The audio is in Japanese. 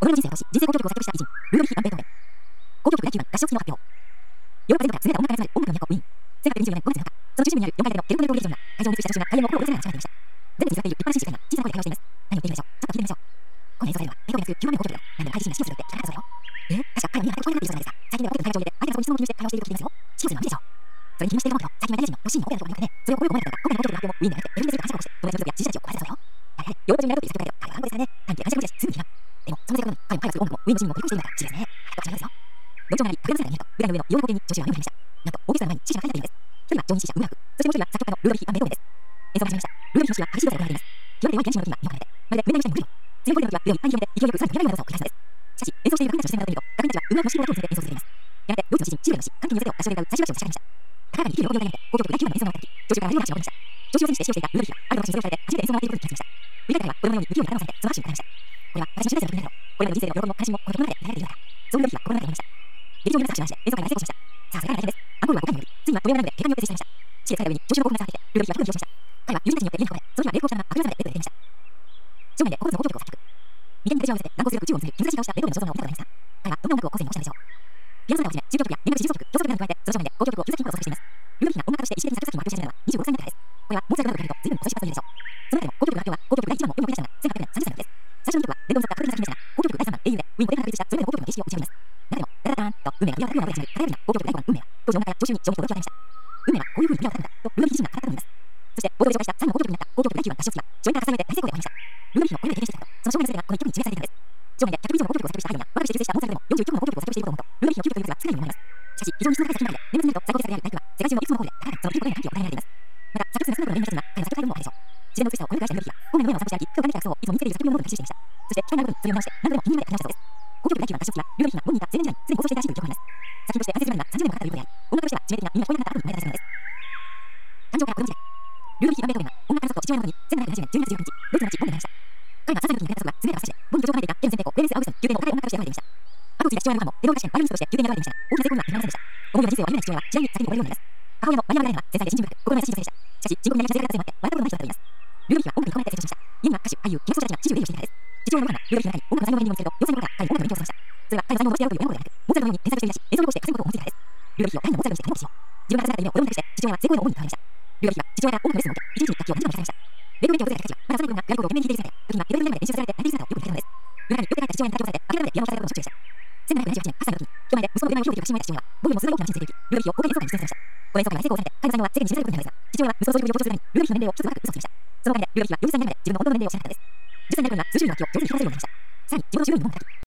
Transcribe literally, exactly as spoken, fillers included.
己の人生を通し、人生交響曲を作曲した偉人、ルドヴィヒ・バンベートーベン。交響曲だいきゅうばん合唱付きの発表。ヨーロッパ全土から優れた音楽家が集まる音楽の都、ウィーン。せんはっぴゃくにじゅうよねんごがつなのか、その中心部にあるよんかい建てのゲルトネコー劇場には、会場を移した写真が開演後苦労を恐れながら仕掛けていました。全国に座っている一般の紳士が今、小さな声で会話しています。何を言っているでしょう。ちょっと聞いてみましょう。この演奏されるのは、ベートーベン作きゅうばんめの交響曲だよ。何でも開示しには使用するって聞かれたそうだよ。えー、確か彼は耳が聞こえなくなっているそうなんですが、最近ではポケットの会話を入れて、相手がそこに質問を記入して会話していると聞いていますよ。使用するのは無理でしょう。それに気にしているかもけど、最近はイタリア人のロッシーニのオペラのところによくね、それをこういう思いだったのか、今回の交響曲の発表もウィーンでやって、ベルリンでするか話を起こして、友達の家族や支持者たちを壊されたそうだよ。はいはい、ヨーロッパ中にやるという作曲家だけど、彼は暗号ですからね。短期で会社が無理だし、すぐに批判。でも、その性格なのに、彼も開発する音楽もウィーンの市民も取り込みしているのか、不思議ですね。はい、どっちもですよ。論調があり、格段の世界が見えると、舞台の上のような光景に女子は目を振りました。なんと、オーケストラの前に支持者が書いてあるようです。一人は上院支持者ウーマーク、そしてもう一人は作曲家のルドヴィヒ・バンベートーベンです。演奏が始まりました。ルドヴィヒの詩は激しい動作で行われています。極めて弱いピアノの時には身を固めて、まるでメダルの下に潜るように。強い声の時は腕をいっぱいに広げて、勢いよくさらに速い技を繰り出すのです。しかし、演奏している学院たちの視線から見ると、学院たちはウーマークの指導だけを見せて演奏を続けています。やがて、ドイツの詩人、シルベルの詩、歓喜に寄せてを合唱で歌う最終楽章を差し掛けました。高らかに息の喜びを抱えて、交響曲だいきゅうばんの演奏が終わった時、聴衆から大量の拍手が起こりました。調子を前にして使用していたルドヴィヒは、ある場所にそれをされて初めて演奏が終わっていることに気がつきました。振り返っては、子供のように不器用に頭を下げて、その拍手を答えました。これは私の主人生の曲になるだろう。これまでの人生の喜びも悲しみもこの曲の中で抱えられているのだ。そうルドヴィヒは心の中で思いました。劇場に皆さん拍手をして演奏会は成功しました。さあ、それから来年です。アンコールはごかいにより、ついにはトレーナーライブで警官によって実施されました。死で疲れたように聴衆の興奮が下がってきて、ルドヴィヒは気分を利用しました。彼は友人たちによって家に運ばれ、その日は霊光北が悪霊様でベッドで寝ていました。生涯でここつの交響曲を作曲。眉間に手錠を合わせて難航する宇宙を見つめる珍しい顔したベートーベンの肖像画を見たことがありますか。彼はどんな音楽を後世に残したのでしょう。ピアノソナタをはじめ、中京曲や年末時奏曲、競争曲などに加えて、その正面で交響曲をきゅうさく品ほど作成しています。ルドヴィヒが音楽家として意思的に作曲作品を発表し始めたのはにじゅうごろくさいになってからです。これはモーツァルトなどと比べると随分遅い出発と言えるでしょう。その中でも交響曲の発表は交響曲第一番の音楽を出したのがせんはっぴゃくねんさんじゅっさいの時です。最初の曲は伝統の作家格別な作品でしたが、交響曲第三番英雄でウィーンで確立したそれぞれの交響曲の歴史を打ち上げます。中でもダダダーンと運命が振りを当てるような音で始まる型破りな交響曲第五番運命は当時音楽家や聴衆に非常に驚きを与えました。運命はこういう風に振りを当てるんだとルドヴィヒ自身が語ったといいます。そして冒頭で紹介した最後の交響曲になった交響曲第九番合唱付きは初演から重ねて大成功で終わりました。ルドヴィヒのこれまで経験してきたこと、その生涯の全てがこの一曲に示されていたのです。生涯でひゃく以上の交響曲を作曲したアイドルや若くして結成したモーツァルトでもよんじゅういっきょくの交響曲を作曲していることを思うと、ルドヴィヒの究極という説が少ないように思います。しかし、非常に質の高い作品ばかりで、年末になると最高傑作である第九は世界中のいくつものホールで高らかにその究極への歓喜を与えられています。また、作曲数が少ない頃の原因の一つには彼の作曲態度もあるでしょう。自然の美しさをこよなく愛したルドヴィヒは、本来の上を散歩して歩き、空を感じた楽奏をいつも見つけている作品をノートに記していました。そして、機会があることにそれを直して、何度でも気に入らない書き直したそうです。交響曲第九番合唱付きは、ルドヴィヒがロンにいた青年時代にすでに構想していたらしいという記録があります。作品として完成するまでにはさんじゅうねんもかかったということであり、音楽としては致命的な耳が聞こえなくなった後に生まれたらしいものです。誕生から子供時代、ルドヴィヒ・バンベートーベンは音楽家の祖と父親のもとにせんななひゃくななじゅうねんじゅうにがつじゅうよっかにち、ドイツの街ボンで生まれました。彼はさんさいの時に生まれた祖が優れた歌手で、ボンに居場所を構えていた現先帝国レーネス・アウグストン宮廷のお高い音楽家として選ばれていました。後を継いだ父親のヨハンも、電動歌手兼バイオリニストとして宮廷に選ばれていましたが、大きな成功には至りませんでした。思うような人生を歩めない父親は、次第に先に追われるようになります。母親のマリア・マグダレナは繊細で信心深く、心の優しい女性でした。しかし、深刻になりさせられたせいもあって、笑ったことのない人だったと言います。ルドヴィヒは音楽に囲まれて成長しました。家には歌手、俳優、気の装置たちが始終出入りをしていたからです。父親のヨハンはルドヴィヒの中に音楽の才能がある人間を見つけると、よんさいの頃から彼に音楽の勉強をさせました。それは彼の才能を伸ばしてやろうという親心ではなく、モーツァルトのように天才として売り出し、演奏を通して稼ぐことを思っていたからです。ルドヴィヒを第二のモーツァルトとして頼もうとしよう。自分が授かった夢を子供に託して、父親は成功への思いに変わりました。ルドヴィヒは父親から音楽のレッスンを受け、一日に楽器をはちじかんも弾きました。ベートーベン家を訪れた人たちは、まだ幼い頃が外国語を懸命に弾いている姿や、時にはレベルにまで練習させられて泣いている姿をよく見かけたのです。夜中によく帰った父親に叩き起こされて、諦めてピアノをされることもしょっちゅうでした。せんななひゃくななじゅうはちねんはっさいの時に、人前で息子の腕前を広げている父親は、母の腕前を広げている父親に親た親は、僕にもすごい大きな自信をつけている。ルドヴィヒを公開演奏会で出演させました。この演奏会は成功を収めて、彼の才能は世間に知られることになりました。この演奏会は成功を収めて、彼の才能は世間に知られることになりますが、父親は息子のその状況をするために、ルドヴィヒの年齢をちょっとずつ上げに、父親は息子のそういう状況をするために、ルドヴィヒの年齢をちょっとずつ上げて嘘をつきました。そのおかげでルドヴィヒはよんじゅっさいになるまで自分の本当の年齢を知らなかったのです。じゅっさいになる頃には数十人の楽器を上手に弾かせるようになりました。さらに自分の主流にも書き、